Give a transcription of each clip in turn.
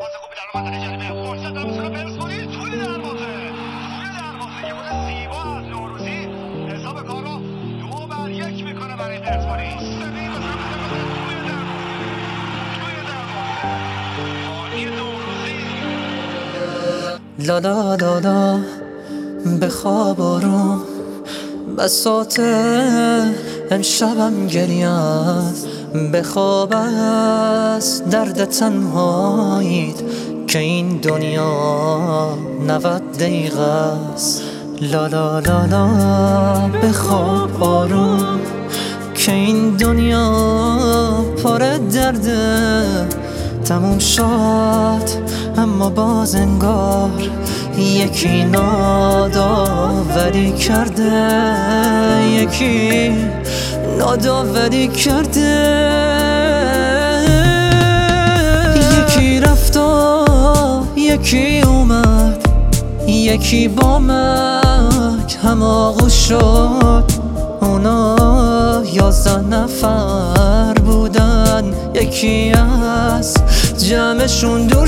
پاس خوبی در منطقه جریمه، فرصت در میسونه پرسپولیس توی دروازه یه گل زیبا از نوروزی حساب کار رو 2-1 میکنه برای پرسپولیس. توی دروازه لا لا لا لا بخواب آروم، بساط امشبم گریه است. بخواب است درد تنهاییت که این دنیا 90 دقیقه است. لا لا لا لا بخواب آروم که این دنیا پر درده. تموم شد اما باز انگار یکی ناداوری کرده، یکی ناداوری کرده. یکی رفت و یکی اومد، یکی با مک هم آغوش شد. اونا 11 نفر بودن، یکی از جمعشون دور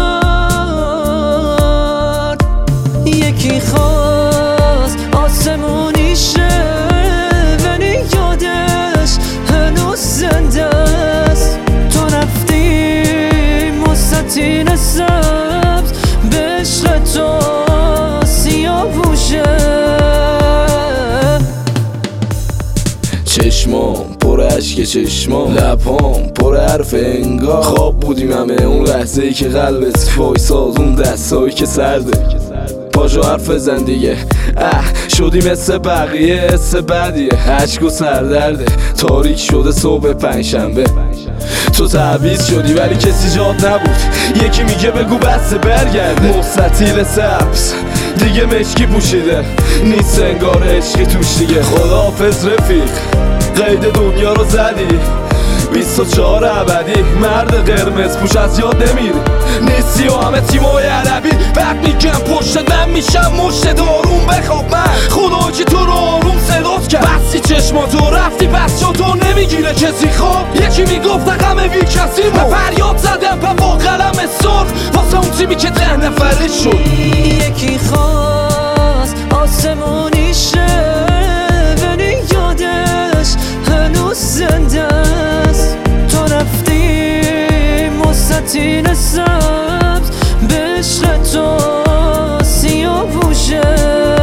شد. یکی خواست آسمونی شه ولی یادش هنوز زنده است. تو رفتی مستطیل سبز به عشق تو سیاووشه. چشمام پر اشک، چشمام لبام پر حرف انگار خواب بودیم همه. اون لحظه ای که قلبت وایساد، اون دستایی که سرده. پاشو حرف بزن دیگه، شدی مثل بقیه، حس بدیه، اشک و سردرده. تاریک شده صبح پنجشنبه، تو تعویض شدی ولی کسی جات نبود. یکی میگه بگو بسه برگرده. مستطیل سبز دیگه مشکی پوشیده نیست، انگار عشقی توش دیگه. خداحافظ رفیق، قید دنیا رو زدی. 24 ابدی مرد قرمز پوش از یاد نمیری. نیستی و همه تیمای عربی بعد میگم پشت من میشم مشت داروم. بخواب من خدا که تو رو آروم صدات کرد. بستی چشماتو رفتی پس جا تو نمیگیره کسی خواب. یکی میگفت همه بی کسی من فریاد زدم با قلم سرخ واسه اون تیمی که 10 نفره شد. یکی خواست آسمونی شه ولی یادش هنوز زنده است. تو رفتی مستطیل سبز به عشق تو سیاووشه.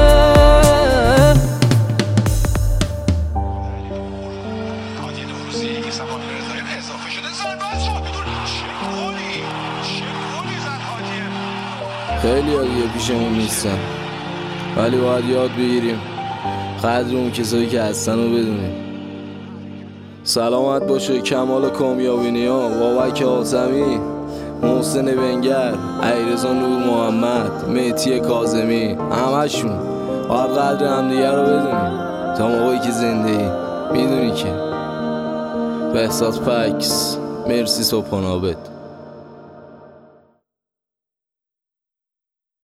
خیلی ها دیگه پیشمون نیستن ولی باید یاد بگیریم قدر اون کسایی که هستن رو بدونیم. سلامت باشه کمال کامیابینی ها، بابک آزمی، محسن بنگر، علیرضا نور محمد، مهدی کاظمی، همشون باید قدر همدیگه رو بدونیم تا موقعی که زنده ای. میدونی که بهزاد فکس. مرسی صبحانه عابد.